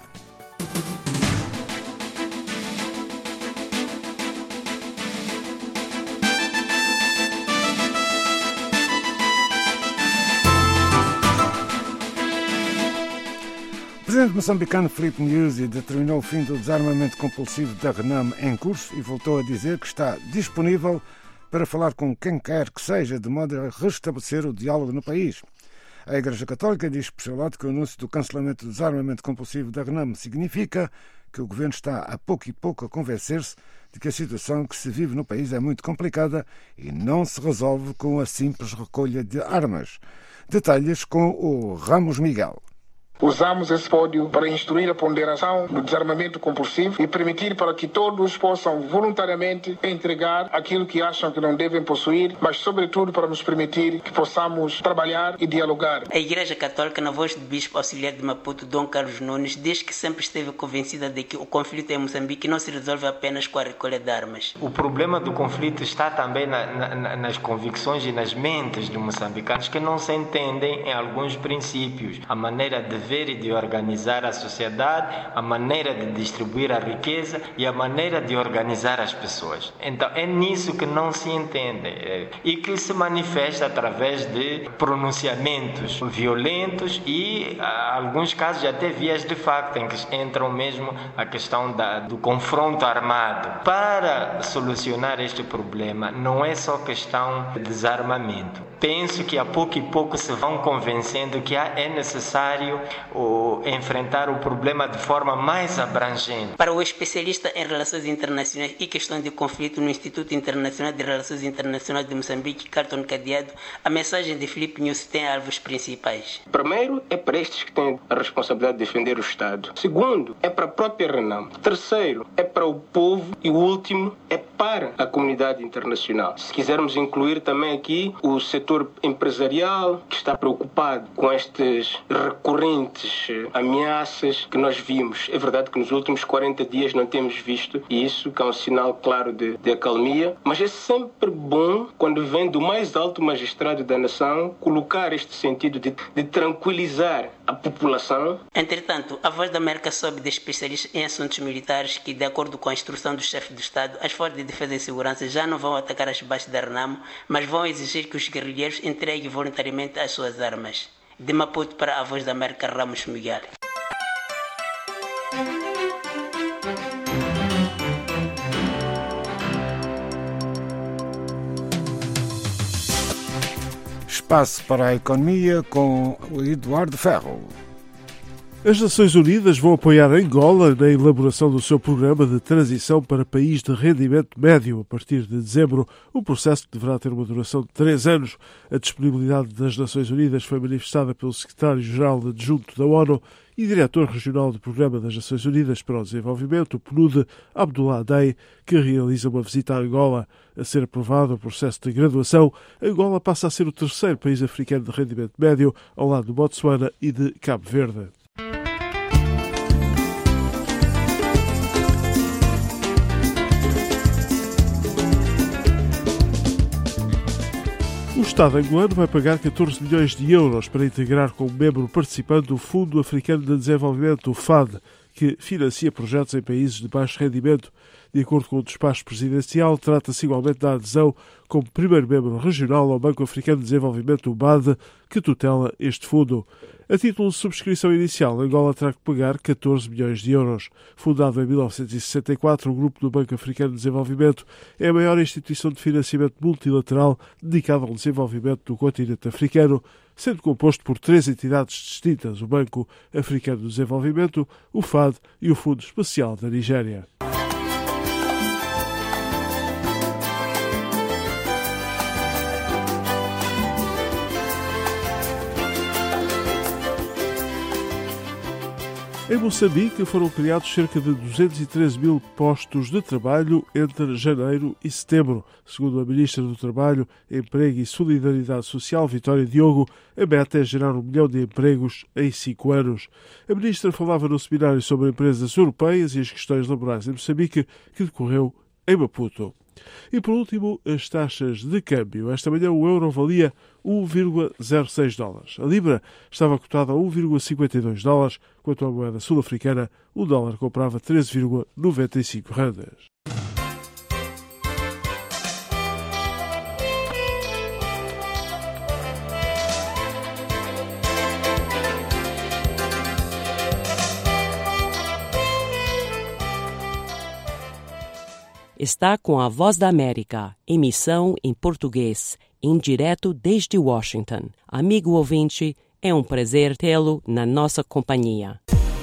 O presidente moçambicano Filipe Nyusi determinou o fim do desarmamento compulsivo da RENAM em curso e voltou a dizer que está disponível para falar com quem quer que seja, de modo a restabelecer o diálogo no país. A Igreja Católica diz, por seu lado, que o anúncio do cancelamento do desarmamento compulsivo da RENAM significa que o governo está a pouco e pouco a convencer-se de que a situação que se vive no país é muito complicada e não se resolve com a simples recolha de armas. Detalhes com o Ramos Miguel. Usamos esse pódio para instruir a ponderação do desarmamento compulsivo e permitir para que todos possam voluntariamente entregar aquilo que acham que não devem possuir, mas sobretudo para nos permitir que possamos trabalhar e dialogar. A Igreja Católica, na voz do Bispo Auxiliar de Maputo, Dom Carlos Nunes, diz que sempre esteve convencida de que o conflito em Moçambique não se resolve apenas com a recolha de armas. O problema do conflito está também na, na, nas convicções e nas mentes dos moçambicanos que não se entendem em alguns princípios. A maneira de ver e de organizar a sociedade, a maneira de distribuir a riqueza e a maneira de organizar as pessoas. Então é nisso que não se entende e que se manifesta através de pronunciamentos violentos e, em alguns casos, até vias de facto em que entram mesmo a questão da, do confronto armado. Para solucionar este problema não é só questão de desarmamento. Penso que a pouco e pouco se vão convencendo que é necessário o, enfrentar o problema de forma mais abrangente. Para o especialista em relações internacionais e questão de conflito no Instituto Internacional de Relações Internacionais de Moçambique, Carton Cadeado, a mensagem de Filipe Nyusi tem alvos principais. Primeiro, é para estes que têm a responsabilidade de defender o Estado. Segundo, é para a própria RENAM. Terceiro, é para o povo. E o último, é para a comunidade internacional. Se quisermos incluir também aqui o setor empresarial, que está preocupado com estas recorrentes ameaças que nós vimos. É verdade que nos últimos quarenta dias não temos visto isso, que é um sinal claro de, de acalmia, mas é sempre bom, quando vem do mais alto magistrado da nação, colocar este sentido de, de tranquilizar a população. Entretanto, a Voz da América soube de especialistas em assuntos militares que, de acordo com a instrução do chefe do Estado, as forças de defesa e segurança já não vão atacar as bases da RENAM, mas vão exigir que os guerrilheiros entreguem voluntariamente as suas armas. De Maputo para a Voz da América, Ramos Miguel. Espaço para a economia com o Eduardo Ferro. As Nações Unidas vão apoiar Angola na elaboração do seu programa de transição para país de rendimento médio a partir de dezembro, um processo que deverá ter uma duração de três anos. A disponibilidade das Nações Unidas foi manifestada pelo secretário-geral adjunto da ONU e diretor regional do Programa das Nações Unidas para o Desenvolvimento, o P N U D, Abdullah Day, que realiza uma visita a Angola. A ser aprovado o processo de graduação, Angola passa a ser o terceiro país africano de rendimento médio, ao lado de Botsuana e de Cabo Verde. O Estado angolano vai pagar catorze milhões de euros para integrar como membro participante o Fundo Africano de Desenvolvimento, o F A D, que financia projetos em países de baixo rendimento. De acordo com o despacho presidencial, trata-se igualmente da adesão como primeiro membro regional ao Banco Africano de Desenvolvimento, o B A D, que tutela este fundo. A título de subscrição inicial, Angola terá que pagar catorze milhões de euros. Fundado em mil novecentos e sessenta e quatro, o Grupo do Banco Africano de Desenvolvimento é a maior instituição de financiamento multilateral dedicada ao desenvolvimento do continente africano, sendo composto por três entidades distintas: o Banco Africano de Desenvolvimento, o F A D e o Fundo Especial da Nigéria. Em Moçambique foram criados cerca de duzentos e treze mil postos de trabalho entre janeiro e setembro. Segundo a Ministra do Trabalho, Emprego e Solidariedade Social, Vitória Diogo, a meta é gerar um milhão de empregos em cinco anos. A Ministra falava no seminário sobre empresas europeias e as questões laborais em Moçambique, que decorreu em Maputo. E, por último, as taxas de câmbio. Esta manhã o euro valia um vírgula zero seis dólares. A libra estava cotada a um vírgula cinquenta e dois dólares, quanto à moeda sul-africana, o dólar comprava treze vírgula noventa e cinco randas. Está com a Voz da América, emissão em português, em direto desde Washington. Amigo ouvinte, é um prazer tê-lo na nossa companhia.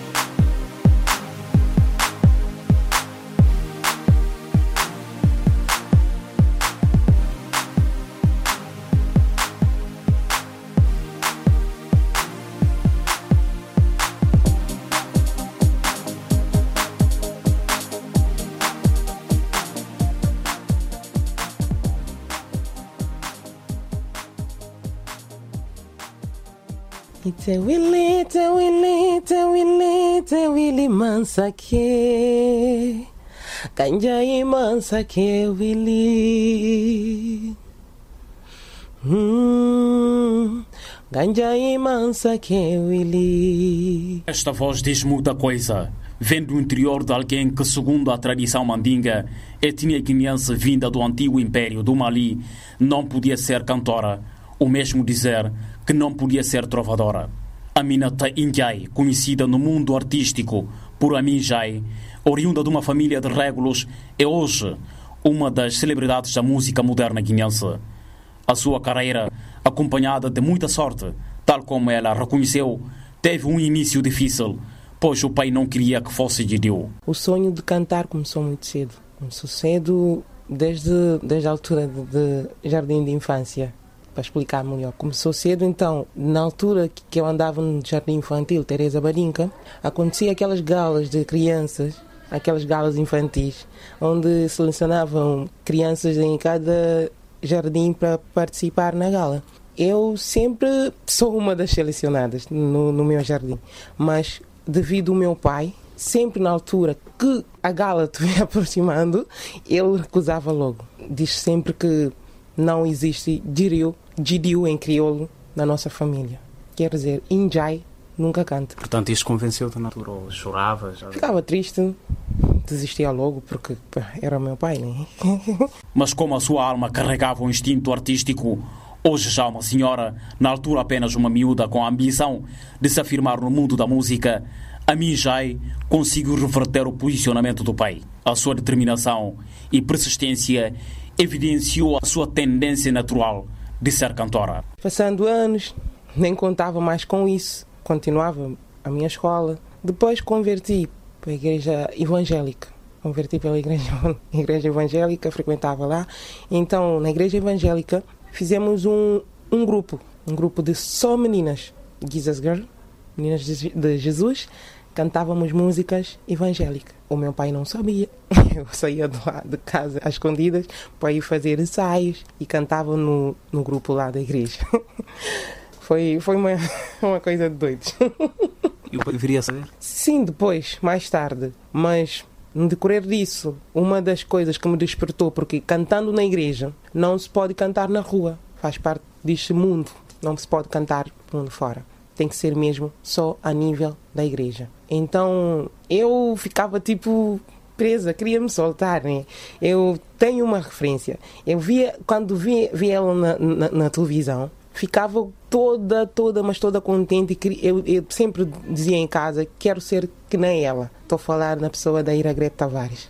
Te Willy, te Willy, te Willy, te Willy Mansake, Kanjai Mansake Willy, hum, Kanjai Mansake Willy. Esta voz diz muita coisa. Vem do interior de alguém que, segundo a tradição mandinga, etnia guineense vinda do antigo império do Mali, não podia ser cantora, ou mesmo dizer que não podia ser trovadora. Aminata Injai, conhecida no mundo artístico por Aminjai, oriunda de uma família de régulos, é hoje uma das celebridades da música moderna guineense. A sua carreira, acompanhada de muita sorte, tal como ela reconheceu, teve um início difícil, pois o pai não queria que fosse judeu. O sonho de cantar começou muito cedo. Começou cedo desde, desde a altura de, de jardim de infância. Para explicar melhor. Começou cedo, então, na altura que eu andava no jardim infantil Teresa Barinca, acontecia aquelas galas de crianças, aquelas galas infantis, onde selecionavam crianças em cada jardim para participar na gala. Eu sempre sou uma das selecionadas no, no meu jardim, mas devido ao meu pai, sempre na altura que a gala estiver aproximando, ele recusava logo. Diz sempre que não existe Jiriu, Jiriu em crioulo na nossa família. Quer dizer, Injai nunca canta. Portanto, isso convenceu-te na altura? Ou choravas? Ficava triste, desistia logo porque pá, era o meu pai, né? Mas como a sua alma carregava um instinto artístico, hoje já uma senhora, na altura apenas uma miúda com a ambição de se afirmar no mundo da música, Aminjai conseguiu reverter o posicionamento do pai. A sua determinação e persistência evidenciou a sua tendência natural de ser cantora. Passando anos, nem contava mais com isso. Continuava a minha escola. Depois converti para a igreja evangélica. Converti pela igreja, igreja evangélica, frequentava lá. Então, na igreja evangélica, fizemos um, um grupo. Um grupo de só meninas. Jesus Girl, meninas de Jesus. Cantávamos músicas evangélicas. O meu pai não sabia. Eu saía de lá de casa às escondidas para ir fazer ensaios e cantava no, no grupo lá da igreja. Foi, foi uma, uma coisa de doidos. E o pai viria a saber? Sim, depois, mais tarde. Mas no decorrer disso, uma das coisas que me despertou, porque cantando na igreja não se pode cantar na rua. faz parte deste mundo. Não se pode cantar mundo fora. Tem que ser mesmo só a nível da igreja. Então, eu ficava tipo presa, queria me soltar, né? Eu tenho uma referência. Eu via, quando vi, vi ela na, na, na televisão, ficava toda, toda, mas toda contente. Eu, eu sempre dizia em casa, quero ser que nem ela. Estou a falar na pessoa da Ira Grete Tavares.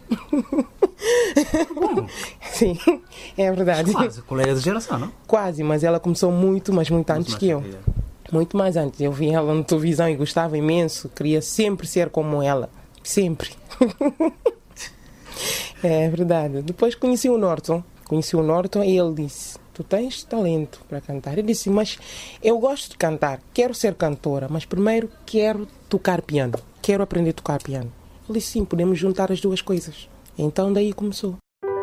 Sim, é verdade. Quase, colega de geração, não? Quase, mas ela começou muito, mas muito antes que eu. Muito mais antes. Eu vi ela na televisão e gostava imenso. Queria sempre ser como ela. Sempre. É verdade. Depois conheci o Norton. Conheci o Norton e ele disse, tu tens talento para cantar. Eu disse, mas eu gosto de cantar. Quero ser cantora, mas primeiro quero tocar piano. Quero aprender a tocar piano. Ele disse, sim, podemos juntar as duas coisas. Então daí começou.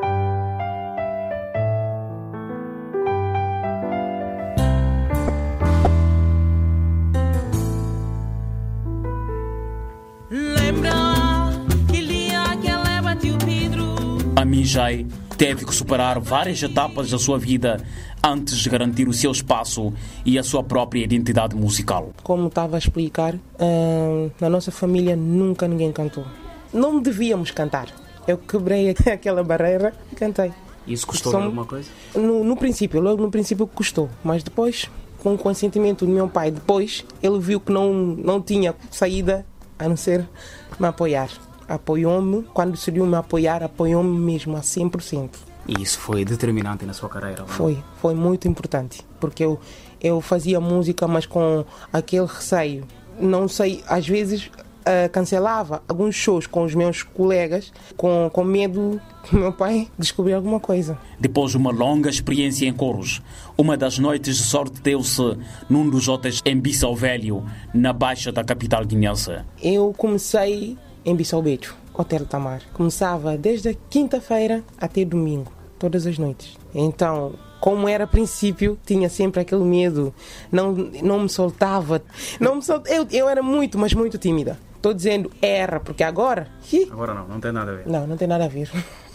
A Mijay teve que superar várias etapas da sua vida antes de garantir o seu espaço e a sua própria identidade musical. Como estava a explicar, uh, na nossa família nunca ninguém cantou. Não devíamos cantar. Eu quebrei aquela barreira e cantei. Isso custou Som... alguma coisa? No, no princípio, logo no princípio custou, mas depois, com o consentimento do meu pai, depois ele viu que não, não tinha saída a não ser me apoiar. Apoiou-me, quando decidiu me apoiar, apoiou-me mesmo a cem por cento. E isso foi determinante na sua carreira? Não? Foi, foi muito importante, porque eu, eu fazia música, mas com aquele receio. Não sei, às vezes uh, cancelava alguns shows com os meus colegas, com, com medo que meu pai descobrir alguma coisa. Depois de uma longa experiência em coros, uma das noites de sorte deu-se num dos hotéis em Bissau Velho, na baixa da capital guineense. Eu comecei em Bissau Becho, Hotel Tamar. Começava desde a quinta-feira até domingo, todas as noites. Então, como era a princípio, tinha sempre aquele medo, não, não me soltava. Não me soltava. Eu, eu era muito, mas muito tímida. Estou dizendo era, porque agora... Agora não, não tem nada a ver. Não, não tem nada a ver.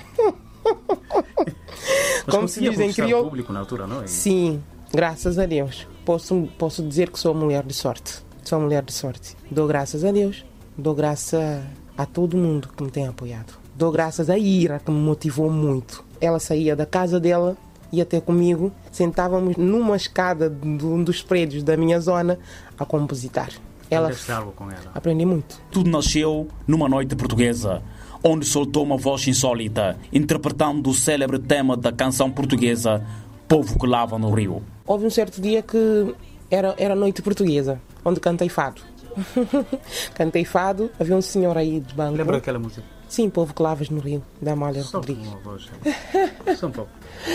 Mas como se dizem, criou o público na altura, não é? Sim, graças a Deus. Posso, posso dizer que sou mulher de sorte. Sou mulher de sorte. Dou graças a Deus. Dou graças a todo mundo que me tem apoiado. Dou graças à Ira, que me motivou muito. Ela saía da casa dela, ia ter comigo, sentávamos numa escada de um dos prédios da minha zona a compositar. Ela... algo com ela? Aprendi muito. Tudo nasceu numa noite portuguesa, onde soltou uma voz insólita, interpretando o célebre tema da canção portuguesa Povo que Lava no Rio. Houve um certo dia que era, era noite portuguesa, onde cantei fado. Cantei fado, havia um senhor aí de banco. Lembra daquela música? Sim, Povo que Lavas no Rio, da Amália Só Rodrigues. Uma voz. Só um pouco.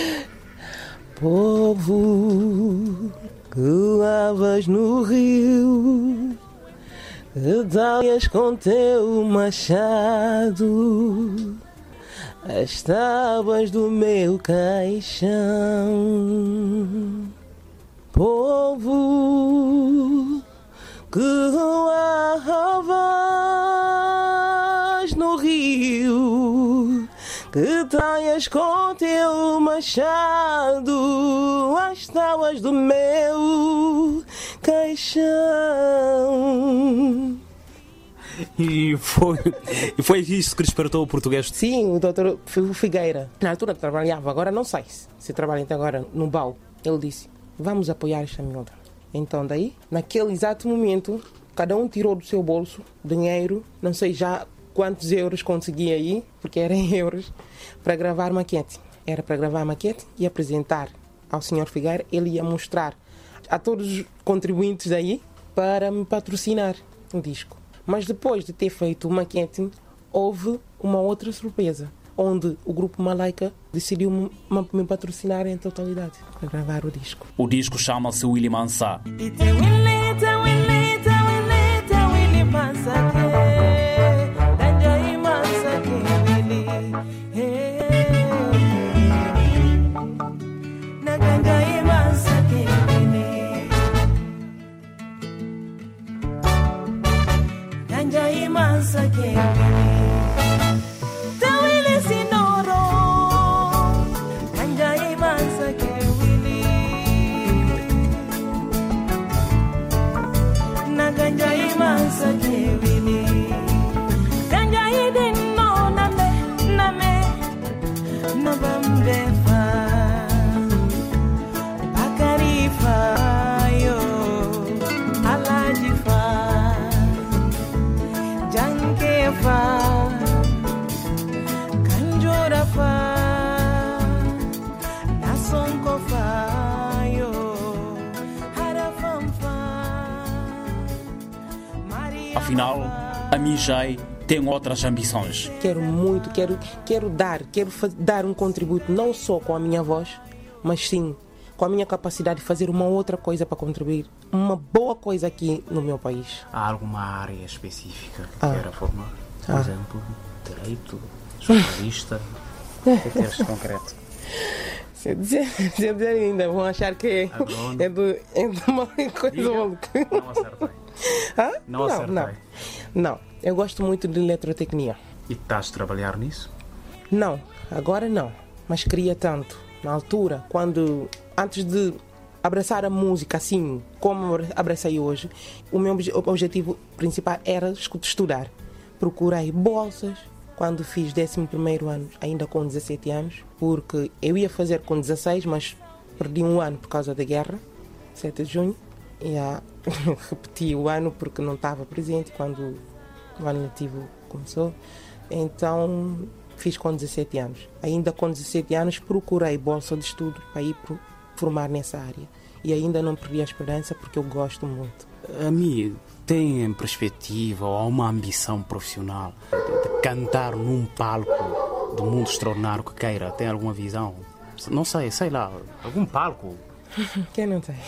Povo que lavas no rio, que talhas com teu machado as tábuas do meu caixão. Povo que lavas no rio, que talhas com teu machado as tábuas do meu caixão. E foi, e foi isso que despertou o português? Sim, o doutor Figueira. Na altura trabalhava, agora não sei se trabalha até agora no B A U. Ele disse, vamos apoiar esta miúda. Então daí, naquele exato momento, cada um tirou do seu bolso dinheiro, não sei já quantos euros conseguia aí, porque era em euros, para gravar maquete. Era para gravar maquete e apresentar ao senhor Figueira. Ele ia mostrar a todos os contribuintes daí para me patrocinar o disco. Mas depois de ter feito o maquete, houve uma outra surpresa, onde o grupo Malaika decidiu me, me patrocinar em totalidade para gravar o disco. O disco chama-se Willy Mansa. Afinal, a Mijay tem outras ambições. Quero muito, quero, quero dar, quero faz, dar um contributo não só com a minha voz, mas sim com a minha capacidade de fazer uma outra coisa para contribuir, uma boa coisa aqui no meu país. Há alguma área específica que ah. queira formar? Por ah. exemplo, direito, jornalista? O que é que queres de concreto? Se eu dizer, se eu dizer ainda, vão achar que é, é, do, é de uma coisa maluca. Não acertei. Ah? Não acertei. Não, não, eu gosto muito de eletrotecnia. E estás a trabalhar nisso? Não, agora não, mas queria tanto. Na altura, quando, antes de abraçar a música assim como abracei hoje, o meu objetivo principal era estudar. Procurei bolsas quando fiz décimo primeiro ano, ainda com dezassete anos, porque eu ia fazer com dezasseis, mas perdi um ano por causa da guerra, sete de junho, e ah, repeti o ano porque não estava presente quando o ano letivo começou. Então fiz com dezassete anos. Ainda com dezassete anos procurei bolsa de estudo para ir formar nessa área. E ainda não perdi a esperança porque eu gosto muito. A mim tem em perspectiva ou uma ambição profissional de, de cantar num palco do mundo extraordinário que queira? Tem alguma visão? Não sei, sei lá, algum palco? Quem não tem?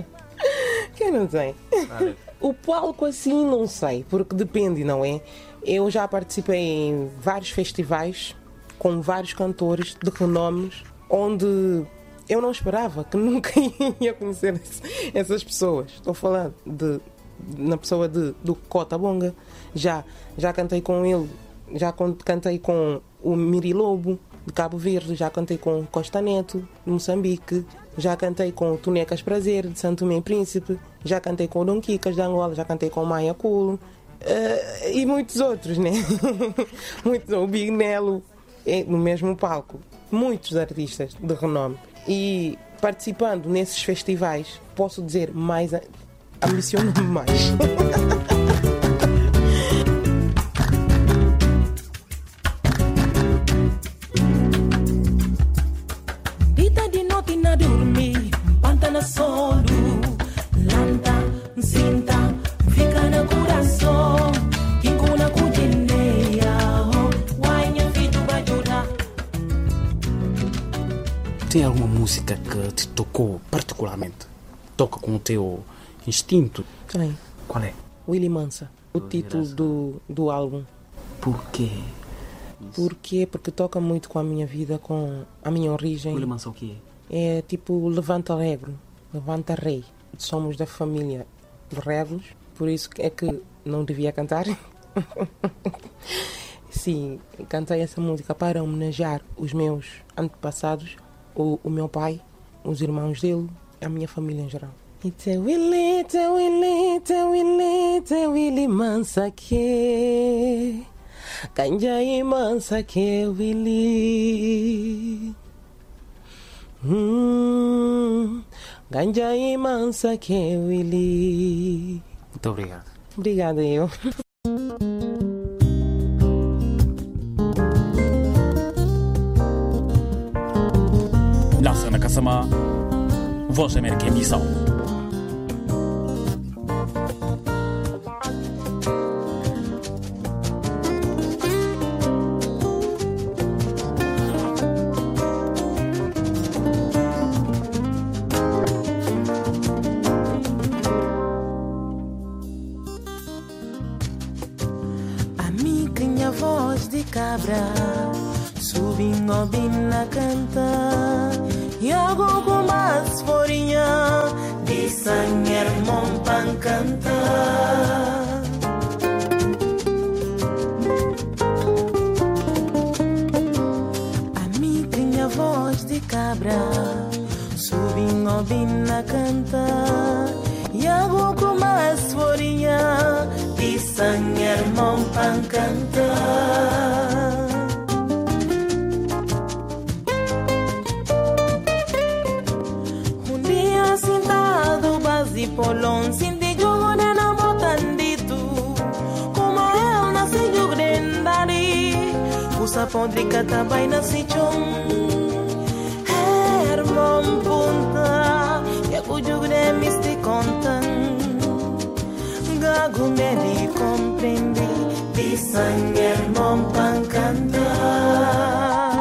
Quem não tem? Vale. O palco assim não sei, porque depende, não é? Eu já participei em vários festivais com vários cantores de renomes, onde eu não esperava que nunca ia conhecer essas pessoas. Estou falando de, na pessoa de, do Cota Bonga. Já, já cantei com ele, já cantei com o Miri Lobo, de Cabo Verde, já cantei com Costa Neto, de Moçambique, já cantei com o Tunecas Prazer, de Santo Tomé e Príncipe, já cantei com o Dom Quikas, de Angola, já cantei com o Maia Culo, uh, e muitos outros, né? muitos, o Big Nelo, no mesmo palco. Muitos artistas de renome. E participando nesses festivais, posso dizer, mais ambiciono-me mais. Dita de noite na dormir, panta na solo, lanta, cinta, fica no coração, quincuna cujineia, guanha fito vai jurar. Tem alguma música que te tocou particularmente? Toca com o teu instinto? Tem. Qual é? Willy Mansa, o título do, do álbum. Por quê? Porquê? Porque toca muito com a minha vida, com a minha origem. Willy Mansa o quê? É tipo Levanta Regro, Levanta Rei. Somos da família de Regos, por isso é que não devia cantar. Sim, cantei essa música para homenagear os meus antepassados, o, o meu pai, os irmãos dele, a minha família em geral. It's a Willy, it's a Willy, it's a Willy, it's a Willy Mansa que Kanjai Mansa que Willy hum, Kanjai Mansa que Willy. Muito obrigado. Obrigada eu. Lassana Kasama, Voz da América em Missão. Cabra, subindo bina canta, e algo com mais forinha, de sangue irmão pan canta. A mim tinha voz de cabra, subindo bina canta, e algo com mais forinha, de sangue irmão pan canta. Polon sinti jogo de namo tandito, como eu nasci de grandari, usa podrica também nasci chum, hermon punta, que cujo de misti contan, gago me di compa. compreende, de sangue irmão pan cantar.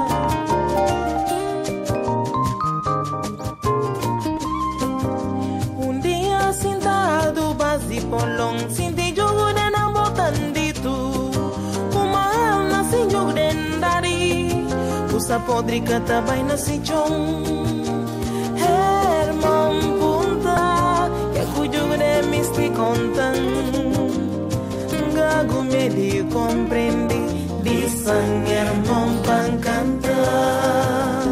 Um dia sentado, base polong, senti jogo de na botandito, uma alma sem jogo de andari, usa podre cata vai na sichon, irmão punta, que cujo de misti contan, gago me de compreende, de sangue irmão pan cantar.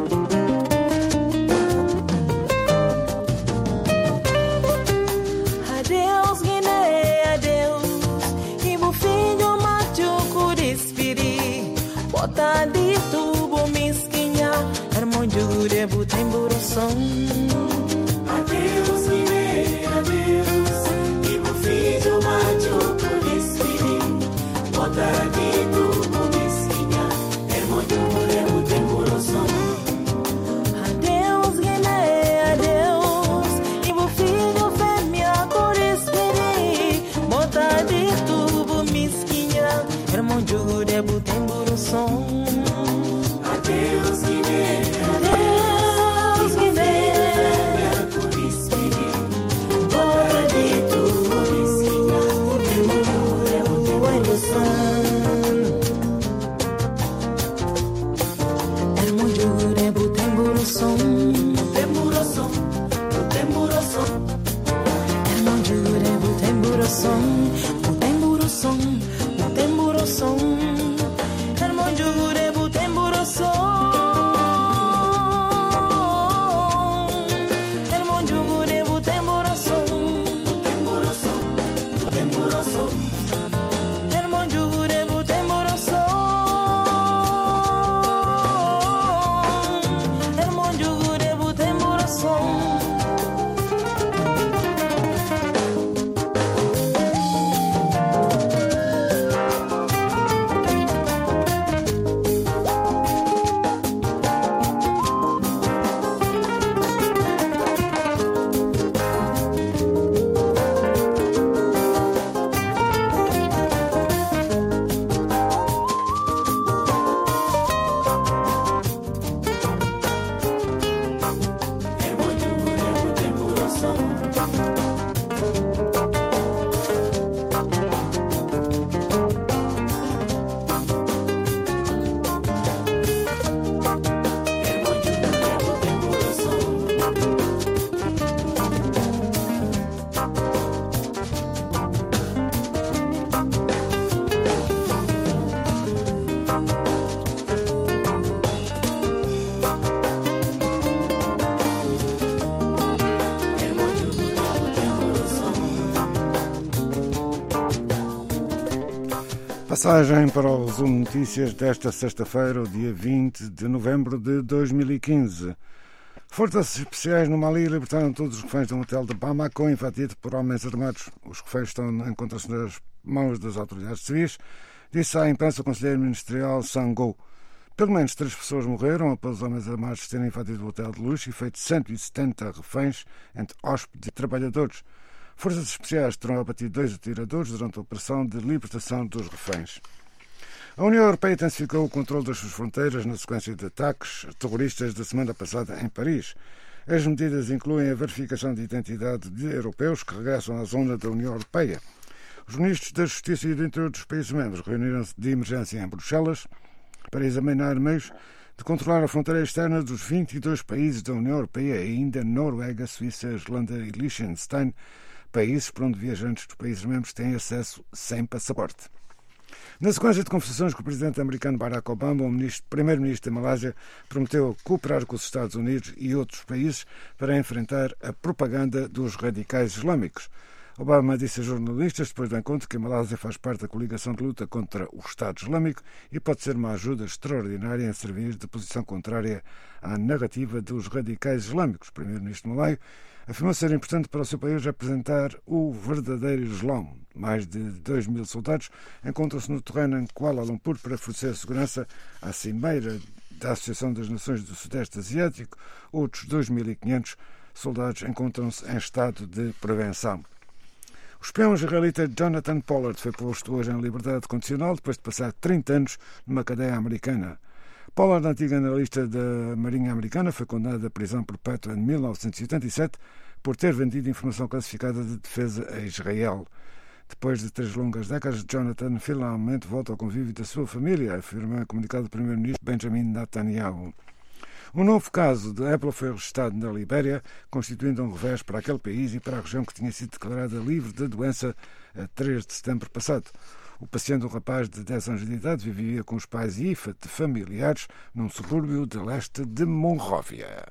Adeus Guiné, adeus, e meu filho machuco despedi, bota de tubo mesquinha, irmão jure butem buração. Adeus Guiné, adeus, e meu filho machuco despedi, bota de tubo mesquinha, irmão jure butem buração. Adeus Guiné, adeus, e meu filho fêmea cor despedi, bota de tubo mesquinha, irmão jure butem buração. Adeus Guiné, adeus Guiné, por despedir, bora de tudo mesquinha, irmão jure butem buração. Irmão jure butem buração, butem buração, butem buração. Irmão jure butem buração, butem buração, butem buração. Irmão jure butem buração. Irmão jure butem buração, butem buração, butem buração. Irmão jure butem buração. Irmão jure butem buração. Passagem para o Resumo Notícias desta sexta-feira, o dia vinte de novembro de dois mil e quinze. Forças especiais no Mali libertaram todos os reféns de um hotel de Bamako invadido por homens armados. Os reféns estão encontram-se nas mãos das autoridades civis, disse à imprensa o conselheiro ministerial Sango. Pelo menos três pessoas morreram após os homens armados terem invadido o hotel de luxo e feito cento e setenta reféns entre hóspedes e trabalhadores. Forças especiais terão abatido dois atiradores durante a operação de libertação dos reféns. A União Europeia intensificou o controle das suas fronteiras na sequência de ataques terroristas da semana passada em Paris. As medidas incluem a verificação de identidade de europeus que regressam à zona da União Europeia. Os ministros da Justiça e do Interior dos países-membros reuniram-se de emergência em Bruxelas para examinar meios de controlar a fronteira externa dos vinte e dois países da União Europeia e ainda Noruega, Suíça, Islândia e Liechtenstein, países por onde viajantes dos países-membros têm acesso sem passaporte. Na sequência de conversações com o presidente americano Barack Obama, o primeiro-ministro da Malásia prometeu cooperar com os Estados Unidos e outros países para enfrentar a propaganda dos radicais islâmicos. Obama disse a jornalistas, depois do encontro, que a Malásia faz parte da coligação de luta contra o Estado Islâmico e pode ser uma ajuda extraordinária em servir de posição contrária à narrativa dos radicais islâmicos. O primeiro-ministro malaio afirmou ser importante para o seu país apresentar o verdadeiro Islão. Mais de dois mil soldados encontram-se no terreno em Kuala Lumpur para fornecer segurança à cimeira da Associação das Nações do Sudeste Asiático. Outros dois mil e quinhentos soldados encontram-se em estado de prevenção. O espião israelita Jonathan Pollard foi posto hoje em liberdade condicional depois de passar trinta anos numa cadeia americana. Pollard, antigo analista da Marinha Americana, foi condenado à prisão perpétua em mil novecentos e oitenta e sete por ter vendido informação classificada de defesa a Israel. Depois de três longas décadas, Jonathan finalmente volta ao convívio da sua família, afirma o comunicado do primeiro-ministro Benjamin Netanyahu. Um novo caso de ébola foi registrado na Libéria, constituindo um revés para aquele país e para a região que tinha sido declarada livre da doença a três de setembro passado. O paciente, um rapaz de dez anos de idade, vivia com os pais e de familiares num subúrbio de leste de Monróvia.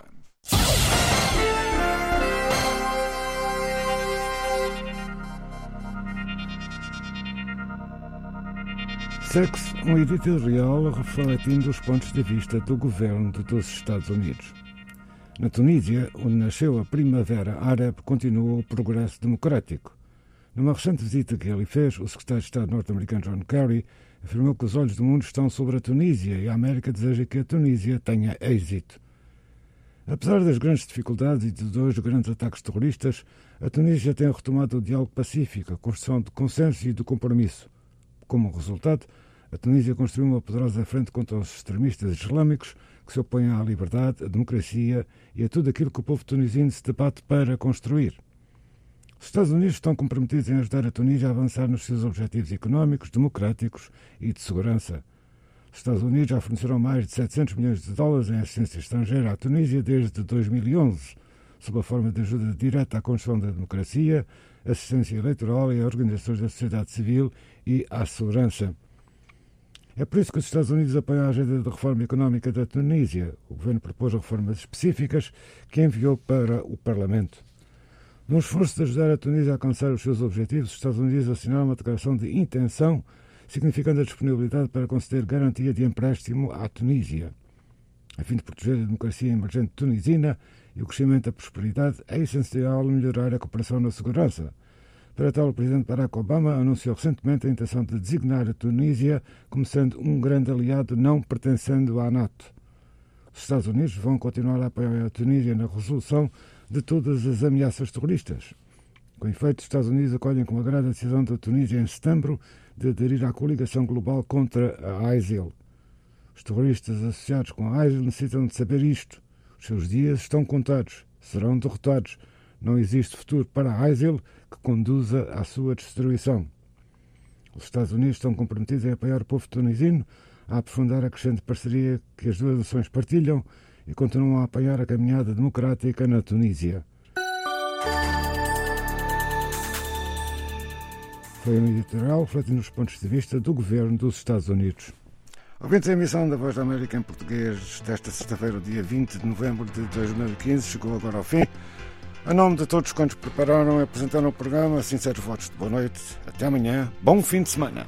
Segue-se um editorial refletindo os pontos de vista do governo dos Estados Unidos. Na Tunísia, onde nasceu a Primavera Árabe, continua o progresso democrático. Numa recente visita que ele fez, o secretário de Estado norte-americano John Kerry afirmou que os olhos do mundo estão sobre a Tunísia e a América deseja que a Tunísia tenha êxito. Apesar das grandes dificuldades e de dois grandes ataques terroristas, a Tunísia tem retomado o diálogo pacífico, a construção de consenso e de compromisso. Como resultado, a Tunísia construiu uma poderosa frente contra os extremistas islâmicos que se opõem à liberdade, à democracia e a tudo aquilo que o povo tunisino se debate para construir. Os Estados Unidos estão comprometidos em ajudar a Tunísia a avançar nos seus objetivos económicos, democráticos e de segurança. Os Estados Unidos já forneceram mais de setecentos milhões de dólares em assistência estrangeira à Tunísia desde dois mil e onze, sob a forma de ajuda direta à construção da democracia, assistência eleitoral e a organizações da sociedade civil e à segurança. É por isso que os Estados Unidos apoiam a agenda de reforma económica da Tunísia. O governo propôs reformas específicas que enviou para o Parlamento. No esforço de ajudar a Tunísia a alcançar os seus objetivos, os Estados Unidos assinaram uma declaração de intenção, significando a disponibilidade para conceder garantia de empréstimo à Tunísia. A fim de proteger a democracia emergente tunisina e o crescimento da prosperidade, é essencial melhorar a cooperação na segurança. Para tal, o presidente Barack Obama anunciou recentemente a intenção de designar a Tunísia como sendo um grande aliado não pertencendo à NATO. Os Estados Unidos vão continuar a apoiar a Tunísia na resolução de todas as ameaças terroristas. Com efeito, os Estados Unidos acolhem com agrado a decisão da Tunísia em setembro de aderir à coligação global contra a ISIL. Os terroristas associados com a ISIL necessitam de saber isto. Os seus dias estão contados, serão derrotados. Não existe futuro para a ISIL que conduza à sua destruição. Os Estados Unidos estão comprometidos em apoiar o povo tunisino, a aprofundar a crescente parceria que as duas nações partilham e continuam a apoiar a caminhada democrática na Tunísia. Foi um editorial refletindo os pontos de vista do governo dos Estados Unidos. Ouvintes, a emissão da Voz da América em português desta sexta-feira, dia vinte de novembro de dois mil e quinze, chegou agora ao fim. A nome de todos quantos prepararam e apresentaram o programa, sinceros votos de boa noite. Até amanhã. Bom fim de semana.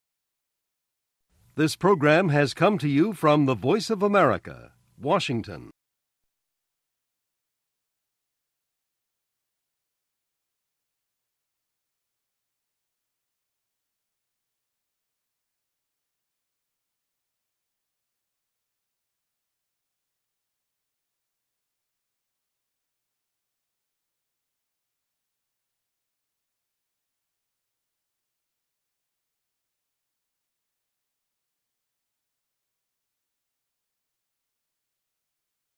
This program has come to you from the Voice of America, Washington.